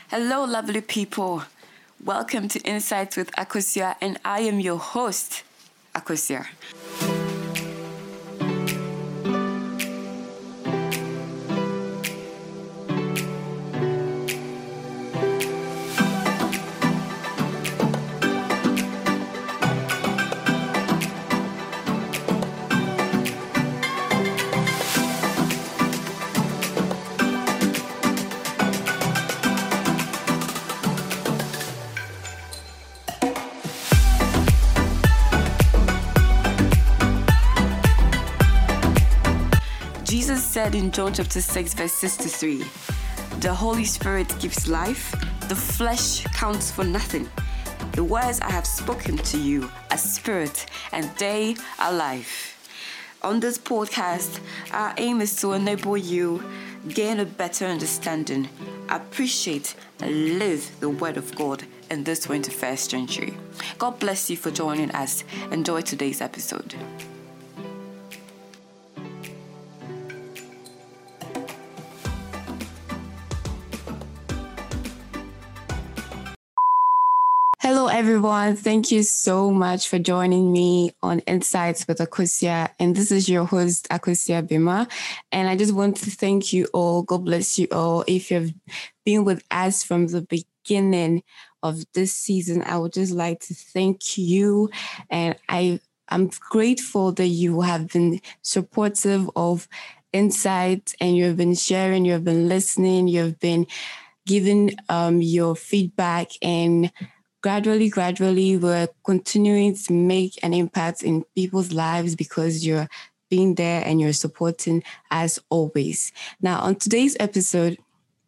Hello, lovely people. Welcome to Insights with Akosia, and I am your host, Akosia. Jesus said in John chapter 6, verse 63, "The Holy Spirit gives life, the flesh counts for nothing. The words I have spoken to you are spirit and they are life." On this podcast, our aim is to enable you gain a better understanding, appreciate, and live the Word of God in this 21st century. God bless you for joining us. Enjoy today's episode. Hello, everyone. Thank you so much for joining me on Insights with Akosia. And this is your host, Akosia Bima. And I just want to thank you all. God bless you all. If you've been with us from the beginning of this season, I would just like to thank you. And I'm grateful that you have been supportive of Insights and you've been sharing, you've been listening, you've been giving your feedback, and gradually, we're continuing to make an impact in people's lives because you're being there and you're supporting as always. Now, on today's episode,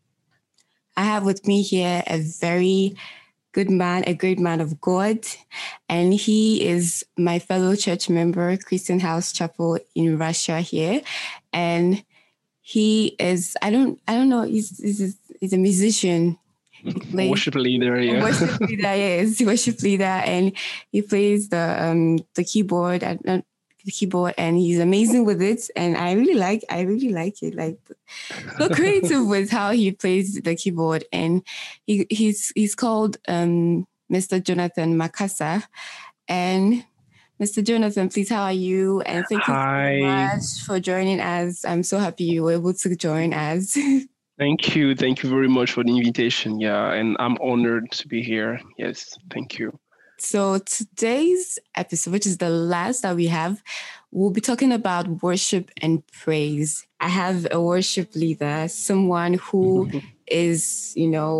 I have with me here a very good man, a great man of God, and he is my fellow church member, Christian House Chapel in Russia here, and he is I don't know he's a musician. Worship leader, yeah. Worship leader, yes, worship leader, and he plays the keyboard, the keyboard, and he's amazing with it. And I really like it, like so creative with how he plays the keyboard. And he's called Mr. Jonathan Makasa. And Mr. Jonathan, please, how are you? And thank you so much for joining us. I'm so happy you were able to join us. Thank you very much for the invitation. Yeah, and I'm honored to be here. Yes, thank you. So today's episode, which is the last that we have, we'll be talking about worship and praise. I have a worship leader, someone who is,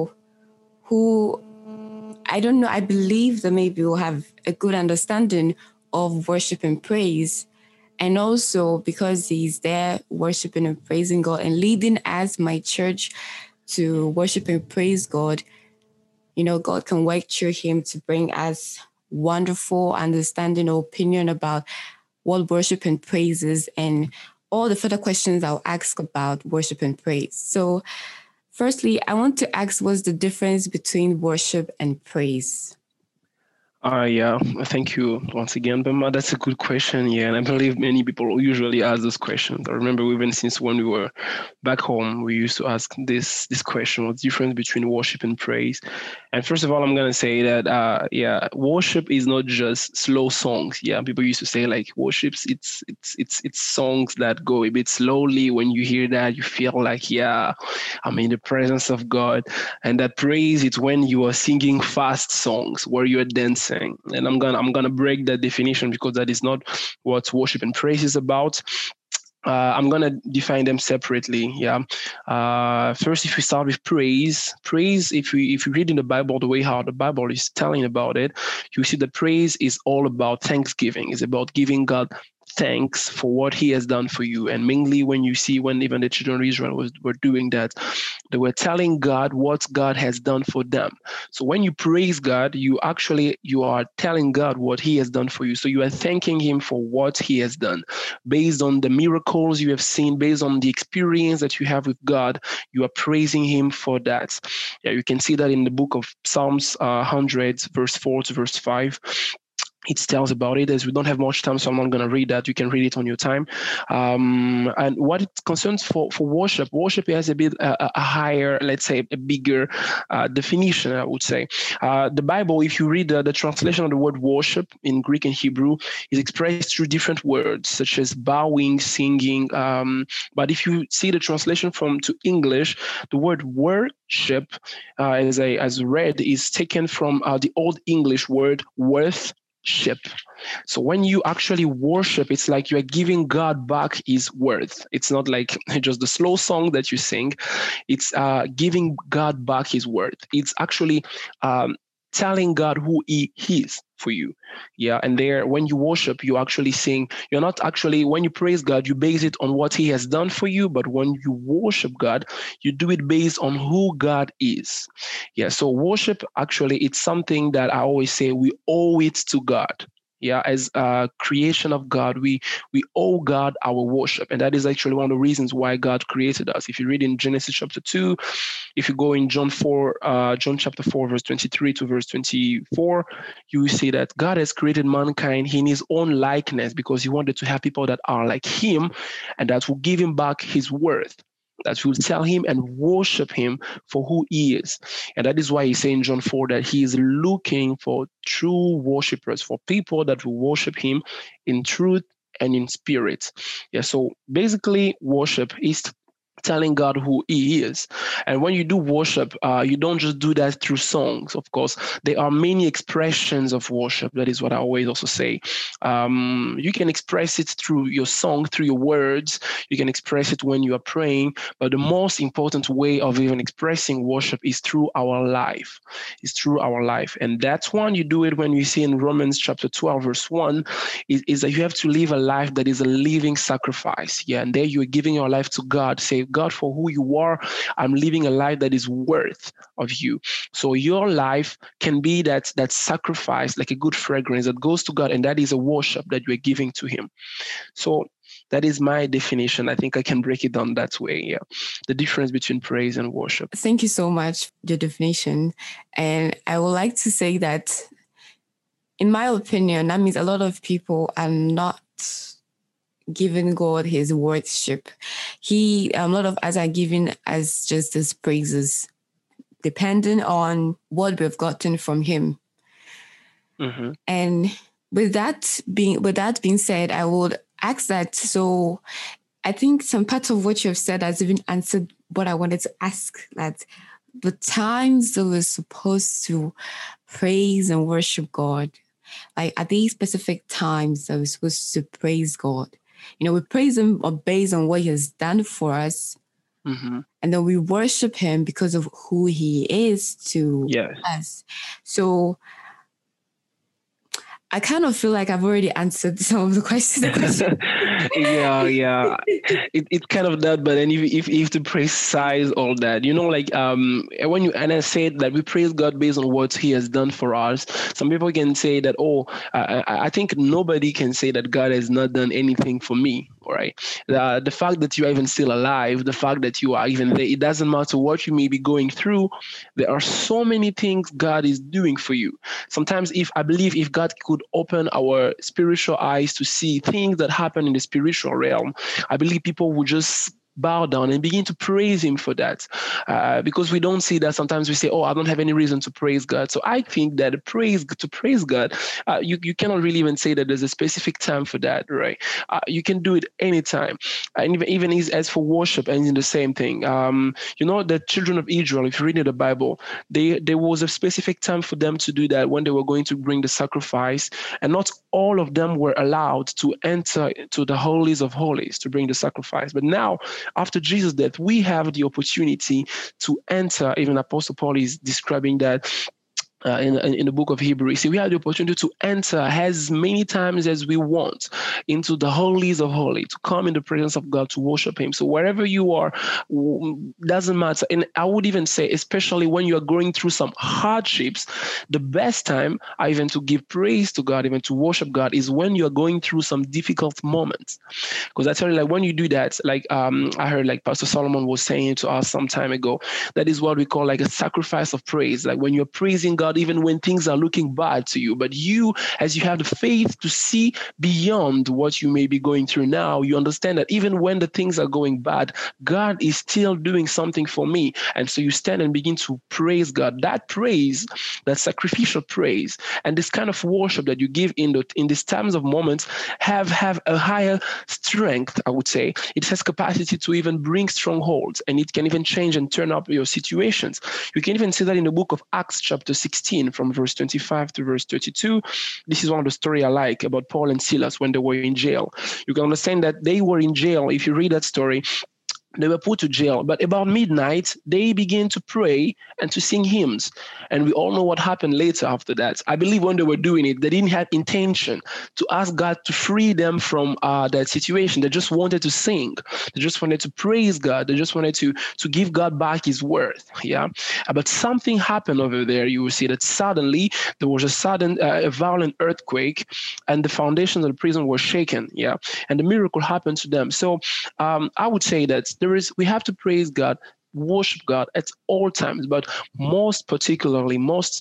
who, I don't know, I believe that maybe will have a good understanding of worship and praise. And also because he's there worshiping and praising God and leading as my church to worship and praise God, God can work through him to bring us wonderful understanding or opinion about what worship and praise is and all the further questions I'll ask about worship and praise. So firstly, I want to ask, what's the difference between worship and praise? Yeah, thank you once again, Bema. That's a good question. Yeah, and I believe many people usually ask those questions. I remember even since when we were back home, we used to ask this question: what's the difference between worship and praise? And first of all, I'm gonna say that worship is not just slow songs. Yeah, people used to say like worships. It's songs that go a bit slowly. When you hear that, you feel like I'm in the presence of God. And that praise, it's when you are singing fast songs where you are dancing. And I'm gonna break that definition because that is not what worship and praise is about. I'm gonna define them separately. Yeah. First, if we start with praise, if you read in the Bible the way how the Bible is telling about it, you see that praise is all about thanksgiving. It's about giving God thanks for what he has done for you. And mainly when even the children of Israel were doing that, they were telling God what God has done for them. So when you praise God, you are telling God what he has done for you. So you are thanking him for what he has done. Based on the miracles you have seen, based on the experience that you have with God, you are praising him for that. Yeah, you can see that in the book of Psalms 100, verse 4 to verse 5. it tells about it. As we don't have much time, so I'm not going to read that. You can read it on your time. And what it concerns for worship has a bit a higher, let's say, a bigger definition, I would say. The Bible, if you read the translation of the word worship in Greek and Hebrew, is expressed through different words, such as bowing, singing. But if you see the translation to English, the word worship, as read, is taken from the Old English word worth. So when you actually worship, it's like you're giving God back his worth. It's not like just the slow song that you sing. It's giving God back his worth. It's actually telling God who he is for you. Yeah. And there, when you worship, you actually sing. You're not actually, when you praise God, you base it on what he has done for you. But when you worship God, you do it based on who God is. Yeah. So worship, actually, it's something that I always say we owe it to God. Yeah, as a creation of God, we owe God our worship. And that is actually one of the reasons why God created us. If you read in Genesis chapter 2, if you go in John chapter 4, verse 23 to verse 24, you will see that God has created mankind in his own likeness because he wanted to have people that are like him and that will give him back his worth, that will tell him and worship him for who he is. And that is why he says in John 4 that he is looking for true worshipers, for people that will worship him in truth and in spirit. Yeah, so basically worship is telling God who he is. And when you do worship, you don't just do that through songs. Of course, there are many expressions of worship. That is what I always also say. You can express it through your song, through your words. You can express it when you are praying. But the most important way of even expressing worship is through our life. It's through our life. And that's one you do it when you see in Romans chapter 12, verse 1, is that you have to live a life that is a living sacrifice. Yeah, and there you are giving your life to God. Say, God, for who you are, I'm living a life that is worth of you. So your life can be that sacrifice, like a good fragrance that goes to God, and that is a worship that you are giving to him. So that is my definition. I think I can break it down that way. Yeah, the difference between praise and worship. Thank you so much for your definition. And I would like to say that, in my opinion, that means a lot of people are not giving God his worship. A lot of us are giving as just his praises, depending on what we've gotten from him. Mm-hmm. And with that being said, I would ask that. So I think some parts of what you have said has even answered what I wanted to ask, that the times that we're supposed to praise and worship God, like, are these specific times that we're supposed to praise God? We praise him based on what he has done for us. Mm-hmm. And then we worship him because of who he is to us. So I kind of feel like I've already answered some of the questions. Yeah. It's kind of that, but then if to precise all that, when you and I said that we praise God based on what he has done for us, some people can say that, I think nobody can say that God has not done anything for me. Right. The fact that you are even still alive, the fact that you are even there, it doesn't matter what you may be going through. There are so many things God is doing for you. Sometimes if God could open our spiritual eyes to see things that happen in the spiritual realm, I believe people would just bow down and begin to praise him for that, because we don't see that. Sometimes we say, I don't have any reason to praise God. So I think that to praise God, you cannot really even say that there's a specific time for that, right? You can do it anytime. And even as for worship, and in the same thing, the children of Israel, if you read in the Bible, there was a specific time for them to do that when they were going to bring the sacrifice, and not all of them were allowed to enter to the holies of holies to bring the sacrifice. But now, after Jesus' death, we have the opportunity to enter. Even Apostle Paul is describing that in the book of Hebrews. See, we have the opportunity to enter as many times as we want into the holies of holy, to come in the presence of God, to worship him. So wherever you are, doesn't matter. And I would even say, especially when you are going through some hardships, the best time even to give praise to God, even to worship God, is when you are going through some difficult moments. Because I tell you, like, when you do that, like I heard like Pastor Solomon was saying to us some time ago, that is what we call like a sacrifice of praise. Like when you're praising God God even when things are looking bad to you. But you, as you have the faith to see beyond what you may be going through now, you understand that even when the things are going bad, God is still doing something for me. And so you stand and begin to praise God. That praise, that sacrificial praise, and this kind of worship that you give in these times of moments have a higher strength, I would say. It has capacity to even bring strongholds, and it can even change and turn up your situations. You can even see that in the book of Acts chapter 16 from verse 25 to verse 32. This is one of the story I like about Paul and Silas when they were in jail. You can understand that they were in jail. If you read that story, they were put to jail, but about midnight, they began to pray and to sing hymns. And we all know what happened later after that. I believe when they were doing it, they didn't have intention to ask God to free them from that situation. They just wanted to sing. They just wanted to praise God. They just wanted to give God back his worth. Yeah. But something happened over there. You will see that suddenly there was a violent earthquake, and the foundations of the prison were shaken. Yeah. And the miracle happened to them. So I would say that we have to praise God, worship God at all times, but most particularly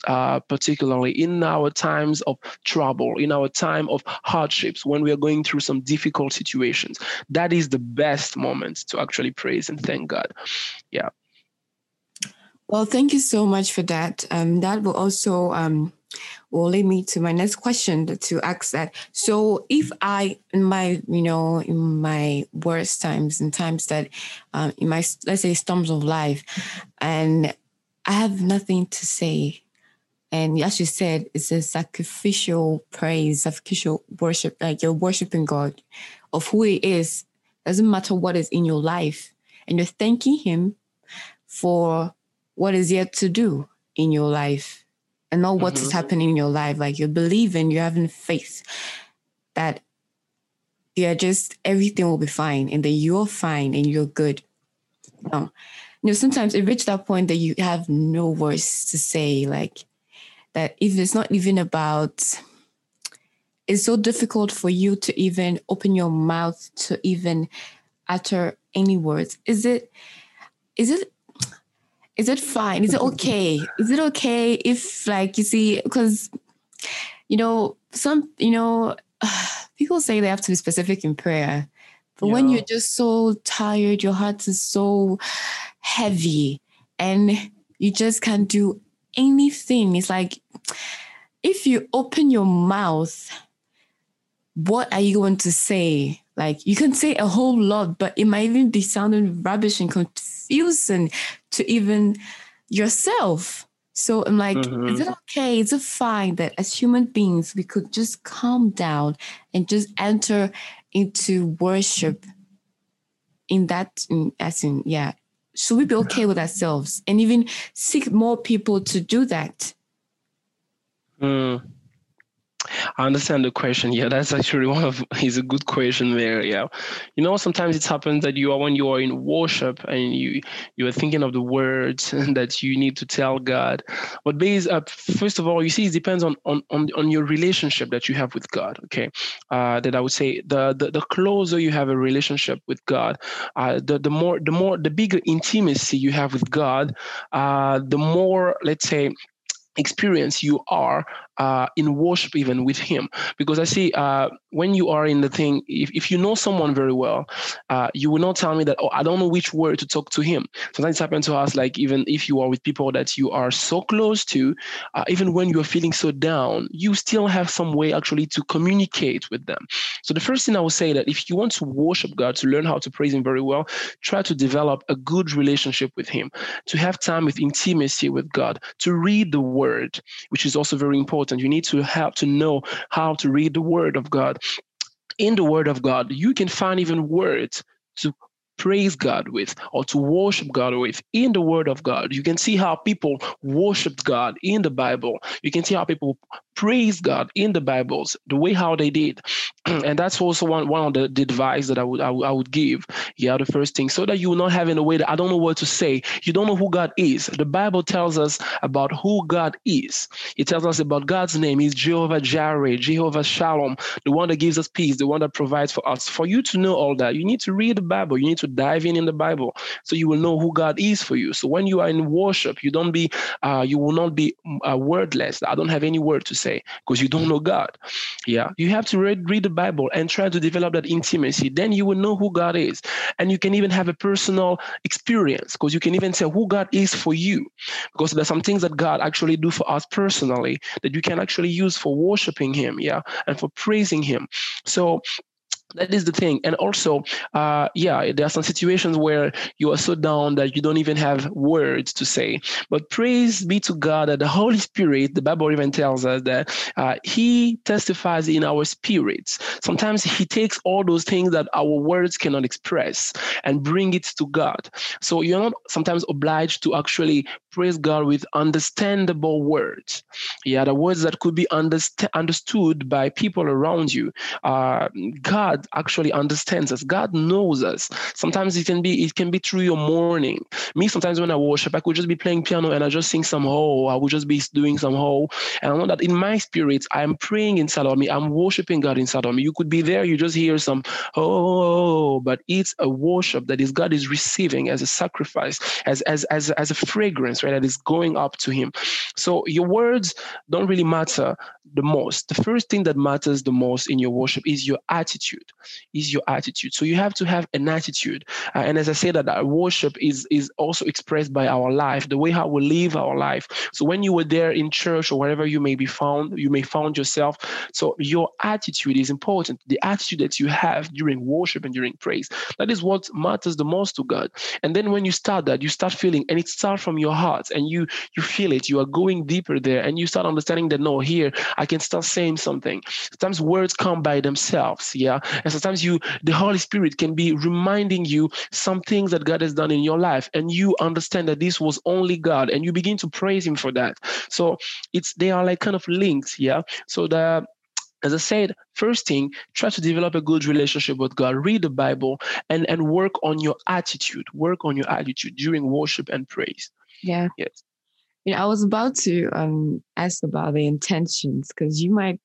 in our times of trouble, in our time of hardships, when we are going through some difficult situations. That is the best moment to actually praise and thank God. Yeah. Well, thank you so much for that. That will also will lead me to my next question to ask that. So if I, in my worst times and times that, in my, let's say, storms of life, and I have nothing to say, and as you said, it's a sacrificial praise, sacrificial worship, like you're worshiping God of who he is. Doesn't matter what is in your life, and you're thanking him for what is yet to do in your life, and not what is happening in your life. Like you're believing, you're having faith that everything will be fine, and that you're fine and you're good. No, sometimes it reaches that point that you have no words to say, like that. If it's not even about, it's so difficult for you to even open your mouth to even utter any words. Is it fine? Is it okay? Is it okay if, like, you see, because, people say they have to be specific in prayer, but when you're just so tired, your heart is so heavy and you just can't do anything. It's like, if you open your mouth, what are you going to say? Like, you can say a whole lot, but it might even be sounding rubbish and confusing to even yourself. So I'm like, is it okay? Is it fine that as human beings, we could just calm down and just enter into worship should we be okay with ourselves and even seek more people to do that? I understand the question. Yeah, that's actually is a good question there. Yeah. Sometimes it happens that when you are in worship and you are thinking of the words that you need to tell God. But first of all, you see, it depends on your relationship that you have with God. Okay. That I would say the closer you have a relationship with God, the bigger intimacy you have with God, the more, let's say, experience you are in worship even with him. Because I see when you are in the thing, if you know someone very well, you will not tell me that, I don't know which word to talk to him. Sometimes it happens to us, like even if you are with people that you are so close to, even when you're feeling so down, you still have some way actually to communicate with them. So the first thing I would say, that if you want to worship God, to learn how to praise him very well, try to develop a good relationship with him, to have time with intimacy with God, to read the word, which is also very important. You need to have to know how to read the word of God. In the word of God, you can find even words to praise God with or to worship God with. In the word of God, you can see how people worshiped God in the Bible. You can see how people praise God in the Bibles the way how they did. And that's also one of the advice that I would give. Yeah, the first thing, so that you will not have in a way that I don't know what to say. You don't know who God is. The Bible tells us about who God is. It tells us about God's name. He's Jehovah Jireh, Jehovah Shalom, the one that gives us peace, the one that provides for us. For you to know all that, you need to read the Bible. You need to dive in the Bible, so you will know who God is for you. So when you are in worship, you will not be wordless. I don't have any word to say, because you don't know God. Yeah, you have to read the Bible and try to develop that intimacy. Then you will know who God is, and you can even have a personal experience, because you can even say who God is for you, because there's some things that God actually do for us personally that you can actually use for worshiping Him, yeah, and for praising Him. So that is the thing. And also, there are some situations where you are so down that you don't even have words to say. But praise be to God that the Holy Spirit, the Bible even tells us that He testifies in our spirits. Sometimes He takes all those things that our words cannot express and bring it to God. So you're not sometimes obliged to actually praise God with understandable words. Yeah, the words that could be understood by people around you. God actually understands us. God knows us. Sometimes it can be through your morning. Me, sometimes when I worship, I could just be playing piano and I just sing some I would just be doing some and I know that in my spirit, I'm praying inside of me. I'm worshiping God inside of me. You could be there, you just hear some but it's a worship that is God is receiving as a sacrifice, as a fragrance, right? That is going up to Him. So your words don't really matter the most. The first thing that matters the most in your worship is your attitude. So you have to have an attitude. And as I say that worship is also expressed by our life, the way how we live our life. So when you were there in church or wherever you may found yourself. So your attitude is important. The attitude that you have during worship and during praise, that is what matters the most to God. And then when you start that, you start feeling, and it starts from your heart, and you feel it. You are going deeper there, and you start understanding that no, here I can start saying something. Sometimes words come by themselves, yeah. And sometimes the Holy Spirit can be reminding you some things that God has done in your life, and you understand that this was only God, and you begin to praise Him for that. So they are like kind of linked, yeah. So as I said, first thing, try to develop a good relationship with God. Read the Bible and work on your attitude. Work on your attitude during worship and praise. Yeah. Yes. I was about to ask about the intentions, because you might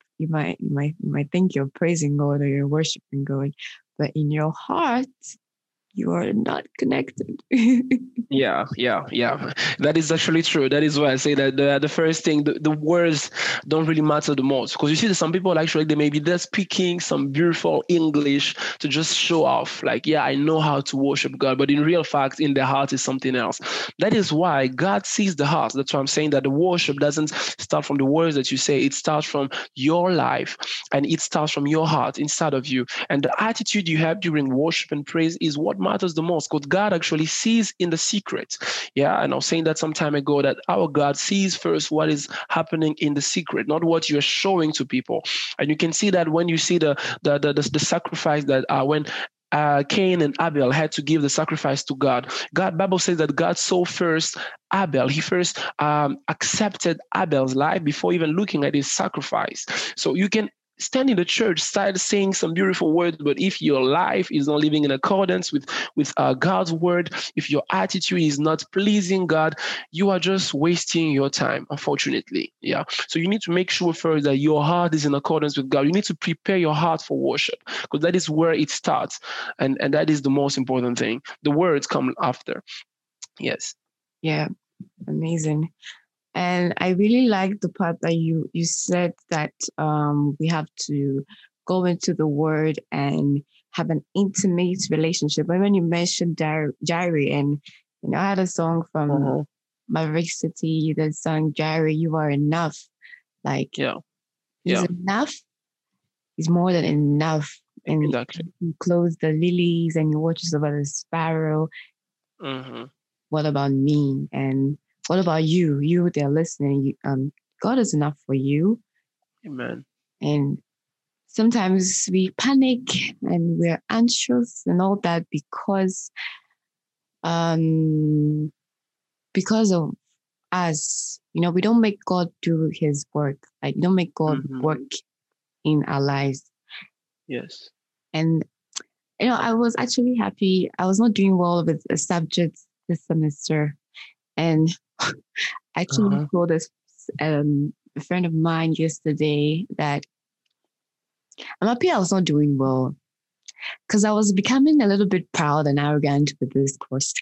think you're praising God or you're worshiping God, but in your heart you are not connected. Yeah. That is actually true. That is why I say that the first thing, the words don't really matter the most. Because you see that some people actually, they may be there speaking some beautiful English to just show off. Like, yeah, I know how to worship God. But in real fact, in their heart is something else. That is why God sees the heart. That's why I'm saying that the worship doesn't start from the words that you say. It starts from your life, and it starts from your heart inside of you. And the attitude you have during worship and praise is what matters the most, because God actually sees in the secret. Yeah, and I was saying that some time ago, that our God sees first what is happening in the secret, not what you're showing to people. And you can see that when you see the sacrifice that when Cain and Abel had to give the sacrifice to God. Bible says that God saw first Abel. He first accepted Abel's life before even looking at his sacrifice. So you can stand in the church, start saying some beautiful words, but if your life is not living in accordance with God's word, if your attitude is not pleasing God, you are just wasting your time, unfortunately. Yeah. So you need to make sure first that your heart is in accordance with God. You need to prepare your heart for worship, because that is where it starts, and that is the most important thing. The words come after. Yes. Yeah, amazing. And I really like the part that you said that we have to go into the word and have an intimate relationship. And when you mentioned Jireh, and I had a song from Maverick City, the song Jireh, You Are Enough. Like, He's enough. He's more than enough. And exactly. You clothe the lilies and you watches over the sparrow. What about me? And what about you? You there listening, God is enough for you. Amen. And sometimes we panic and we're anxious and all that because of us, we don't make God do his work. Like, we don't make God work in our lives. Yes. And, I was actually happy. I was not doing well with a subject this semester. And I actually told this a friend of mine yesterday that I'm happy I was not doing well because I was becoming a little bit proud and arrogant with this course.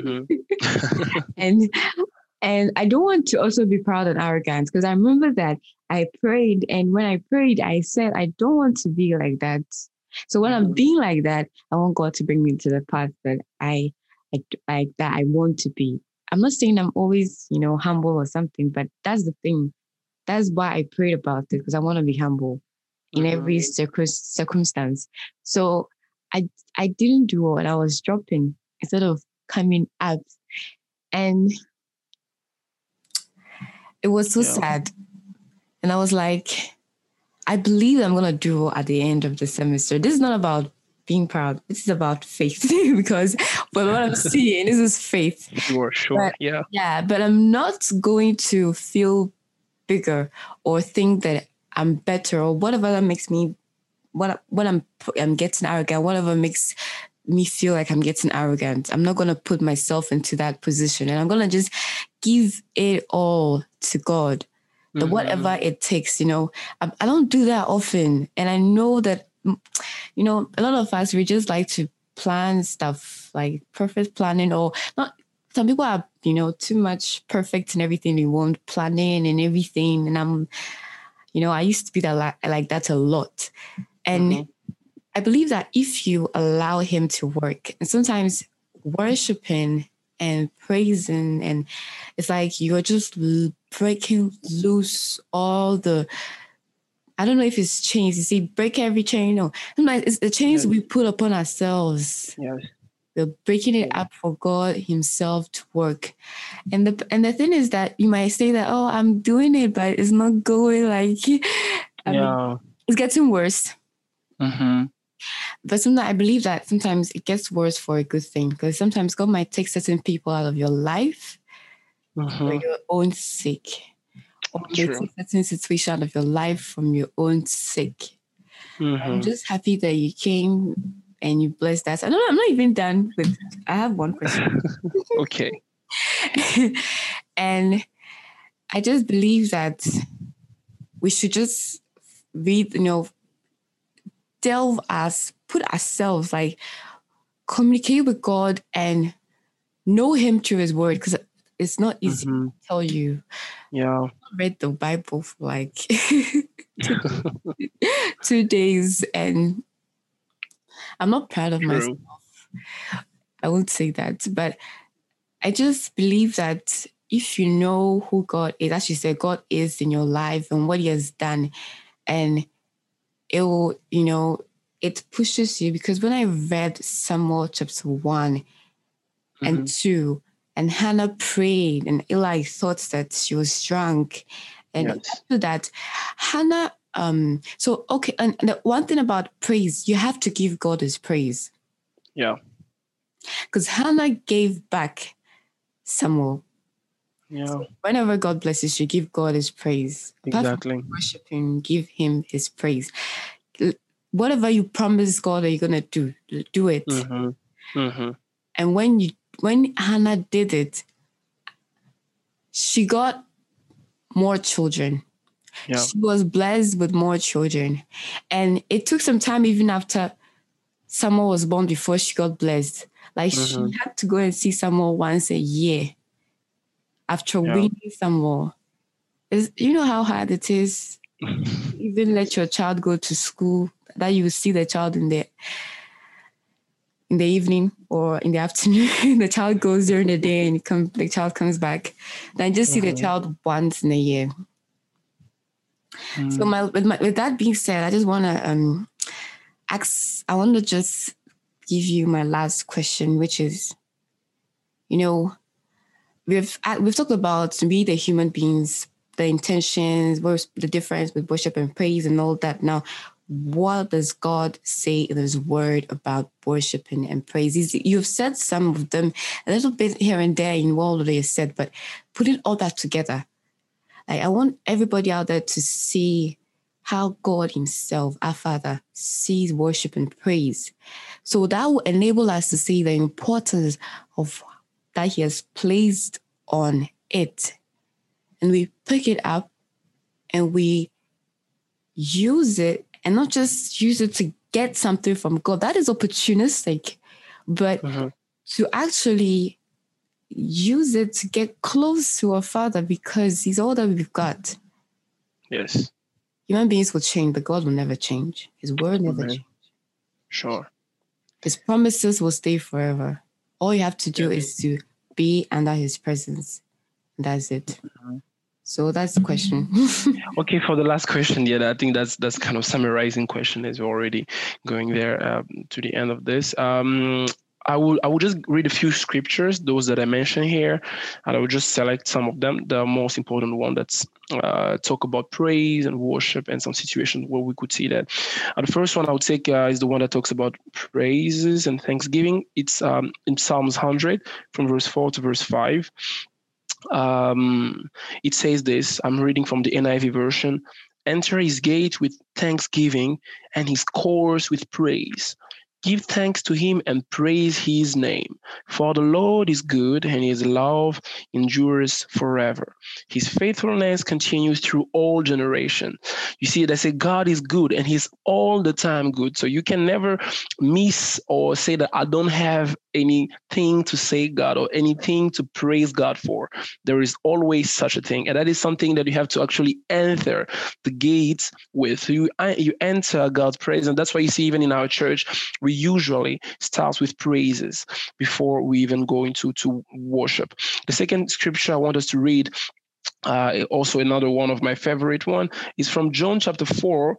And I don't want to also be proud and arrogant because I remember that I prayed, and when I prayed, I said, I don't want to be like that. So when I'm being like that, I want God to bring me to the path that I want to be. I'm not saying I'm always, humble or something, but that's the thing. That's why I prayed about it, because I want to be humble in every circumstance. So I didn't do what I was dropping instead of coming up. And it was so sad. And I was like, I believe I'm going to do at the end of the semester. This is not about being proud. This is about faith because but what I'm seeing, this is faith. You are sure. But, but I'm not going to feel bigger or think that I'm better or whatever that makes me, what I'm getting arrogant, whatever makes me feel like I'm getting arrogant. I'm not going to put myself into that position, and I'm going to just give it all to God. Whatever it takes, I don't do that often. And I know that, a lot of us, we just like to plan stuff, like perfect planning, or not. Some people are, too much perfect in everything they want, planning and everything. And I used to be like that a lot. And I believe that if you allow him to work, and sometimes worshiping and praising, and it's like you're just breaking loose all the, I don't know if it's chains. You see, break every chain. No, it's the chains we put upon ourselves. Yes. We're breaking it up for God himself to work. And the thing is that you might say that, oh, I'm doing it, but it's not going like, I mean, it's getting worse. But sometimes I believe that sometimes it gets worse for a good thing, because sometimes God might take certain people out of your life for your own sake, or take certain situation out of your life from your own sake. I'm just happy that you came and you blessed us. I'm not even done with. I have one question. Okay. And I just believe that we should just read, put ourselves, like, communicate with God and know him through his word, because it's not easy to tell you. I read the Bible for like 2 days, and I'm not proud of myself. I won't say that, but I just believe that if you know who God is, as you said, God is in your life and what he has done, and it will, it pushes you. Because when I read Samuel chapter 1 and 2, and Hannah prayed, and Eli thought that she was drunk, and after that, Hannah, and the one thing about praise, you have to give God his praise. Yeah. Because Hannah gave back Samuel. Yeah. So whenever God blesses you, give God his praise. Exactly. Worship him, give him his praise. Whatever you promise God that you're gonna do it. And when Hannah did it, she got more children. Yeah. She was blessed with more children. And it took some time even after Samuel was born before she got blessed. Like she had to go and see Samuel once a year after weaning Samuel. You know how hard it is? Even let your child go to school, that you see the child in the evening or in the afternoon. The child goes during the day and the child comes back. Then just see the child once in a year. So with that being said, I just want to I want to just give you my last question, which is, we've talked about we the human beings, the intentions, what's the difference with worship and praise and all that. Now, what does God say in His Word about worshiping and praise? You've said some of them a little bit here and there in what they said, but putting all that together, like, I want everybody out there to see how God Himself, our Father, sees worship and praise. So that will enable us to see the importance of that He has placed on it. And we pick it up and we use it, and not just use it to get something from God. That is opportunistic, but to actually use it to get close to our Father, because He's all that we've got. Yes. Human beings will change, but God will never change. His word never change. Sure. His promises will stay forever. All you have to do is to be under His presence. And that's it. So that's the question. Okay, for the last question, I think that's kind of summarizing question as we're already going there to the end of this. I will just read a few scriptures, those that I mentioned here, and I will just select some of them, the most important one that's talk about praise and worship and some situations where we could see that. The first one I would take is the one that talks about praises and thanksgiving. It's in Psalms 100 from verse 4 to verse 5. It says this, I'm reading from the NIV version: enter His gate with thanksgiving and His courts with praise. Give thanks to Him and praise His name. For the Lord is good, and His love endures forever. His faithfulness continues through all generations. You see, they say God is good, and He's all the time good. So you can never miss or say that I don't have anything to say God or anything to praise God for. There is always such a thing. And that is something that you have to actually enter the gates with. You enter God's praise. And that's why you see even in our church, we usually start with praises before we even go into worship. The second scripture I want us to read, also another one of my favorite one, is from John chapter 4,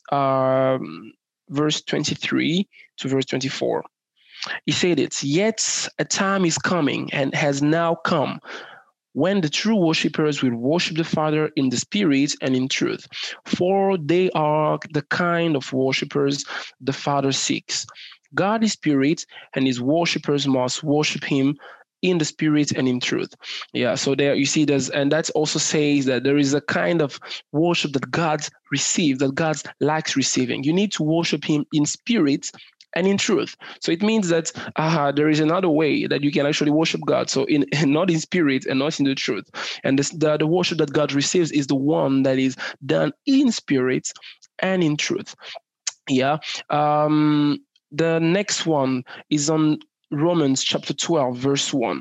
verse 23 to verse 24. He said it, yet a time is coming and has now come when the true worshippers will worship the Father in the Spirit and in truth, for they are the kind of worshippers the Father seeks. God is Spirit, and His worshippers must worship Him in the Spirit and in truth. Yeah, so there you see and that also says that there is a kind of worship that God receives, that God likes receiving. You need to worship Him in spirit and in truth. So it means that there is another way that you can actually worship God. So not in spirit and not in the truth. And the worship that God receives is the one that is done in spirit and in truth. Yeah. The next one is on Romans chapter 12, verse 1.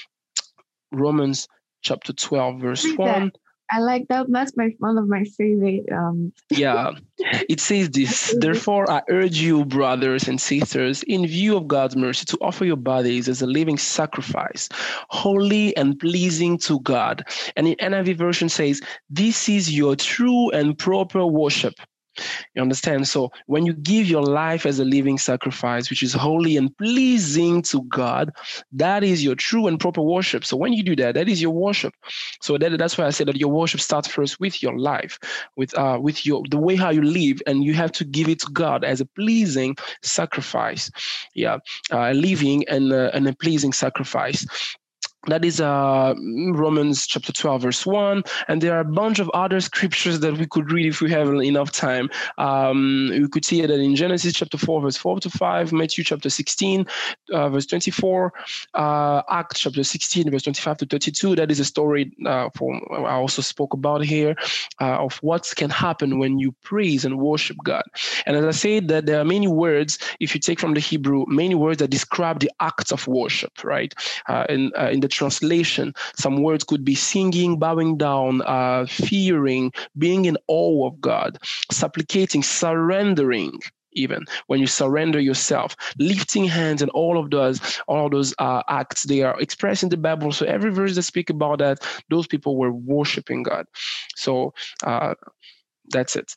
Romans chapter 12, verse 1. I like that. That's one of my favorite. Yeah, it says this: therefore, I urge you, brothers and sisters, in view of God's mercy, to offer your bodies as a living sacrifice, holy and pleasing to God. And in NIV version says, this is your true and proper worship. You understand? So when you give your life as a living sacrifice, which is holy and pleasing to God, that is your true and proper worship. So when you do that, that is your worship. So that's why I said that your worship starts first with your life, with the way how you live, and you have to give it to God as a pleasing sacrifice. Yeah, living and a pleasing sacrifice. That is Romans chapter 12, verse 1. And there are a bunch of other scriptures that we could read if we have enough time. We could see that in Genesis chapter 4, verse 4 to 5, Matthew chapter 16, verse 24, Acts chapter 16, verse 25 to 32. That is a story I also spoke about here of what can happen when you praise and worship God. And as I said, that there are many words, if you take from the Hebrew, many words that describe the acts of worship, right? In the translation, some words could be singing, bowing down, fearing, being in awe of God, supplicating, surrendering. Even when you surrender yourself, lifting hands, and all of those acts, they are expressed in the Bible. So every verse that speak about that, those people were worshiping God. So that's it.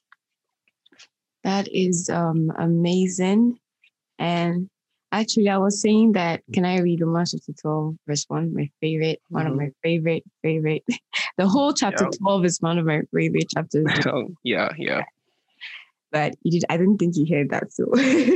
That is amazing. And actually, I was saying that, can I read Romans chapter 12, verse 1? My favorite, one of my favorite. The whole chapter 12 is one of my favorite chapters. Yeah. but you did. I didn't think you heard that. So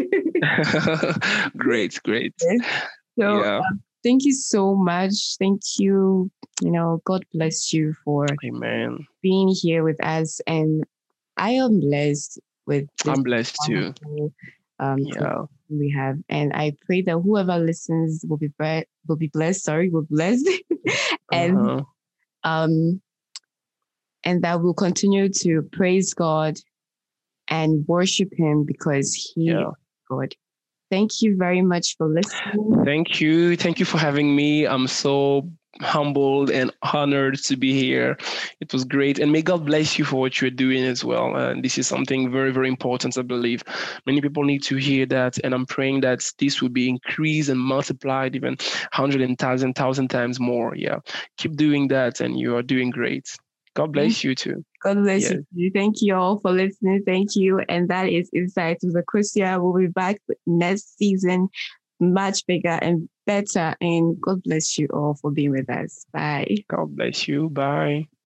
Great, great. yes. So Yeah. thank you so much. Thank you. God bless you for Amen. being here with us. And I am blessed with this I'm blessed too. wonderful Yeah. we have, and I pray that whoever listens will be blessed. Sorry, will be blessed, and Uh-huh. um, and that will continue to praise God and worship Him because He Yeah. is God. Thank you very much for listening. Thank you. Thank you for having me. I'm so humbled and honored to be here. It was great. And may God bless you for what you're doing as well. And this is something very, very important, I believe. Many people need to hear that. And I'm praying that this will be increased and multiplied even 100 and 1,000 times more. Yeah. Keep doing that. And you are doing great. God bless you too. God bless Yes. you. Thank you all for listening. Thank you. And that is Insights with Akosia. We'll be back next season, much bigger and better. And God bless you all for being with us. Bye. God bless you. Bye.